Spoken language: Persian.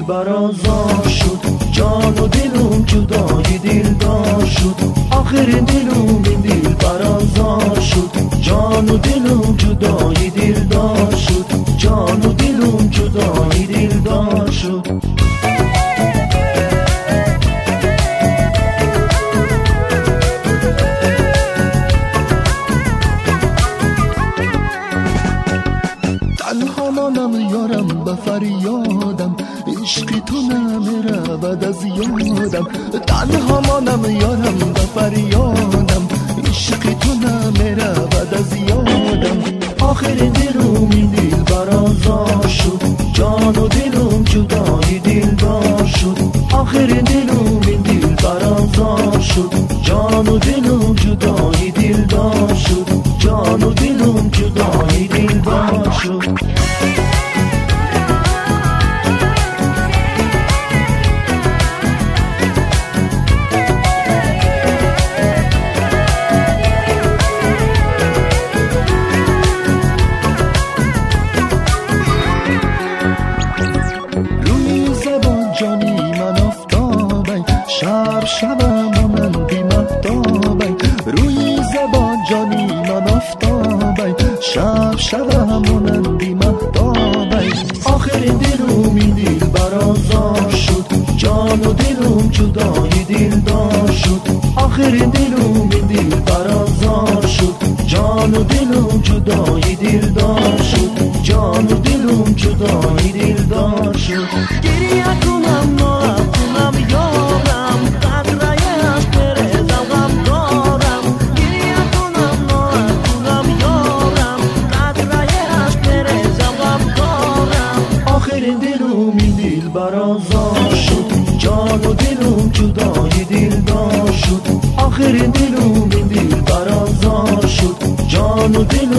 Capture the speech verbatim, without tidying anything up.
برازار شد، جان و دلم جدای دلدار شد. آخر دلم این دل برازار شد، جان و دلم جدای دلدار شد. جان و دلم جدای دلدار شد. تنها مانم یارم به فریادم، عشق تو نمیرود از یادم. تنها مانم یارم به فریادم، عشق تو نمیرود از یادم. آخر دلم این دل برازار شد، جان و دلم جدای دلدار شد. آخر دلم این دل برازار شد، جان و دلم جدای دلدار شد. جان و دلم جدای دلدار شد. شب شبم مانندی مهتابی، روی زبان جانی من آفتابی. شب شبم مانندی مهتابی. آخر دلم این دل برازار شد، جان و دلم جدای دلدار شد. آخر دلم این دل برازار شد، جان و دلم جدای دلدار شد. جان و دلم جدای دلدار شد. گریه کنم ناله کنم یارم، قدره‌اش برزم غم دارم. گریه کنم ناله کنم یارم، قدره‌اش برزم غم دارم. آخر دلم این دل برازار شد، جان و دلم جدای دلدار شد. آخر دلم این دل برازار شد، جان و دلم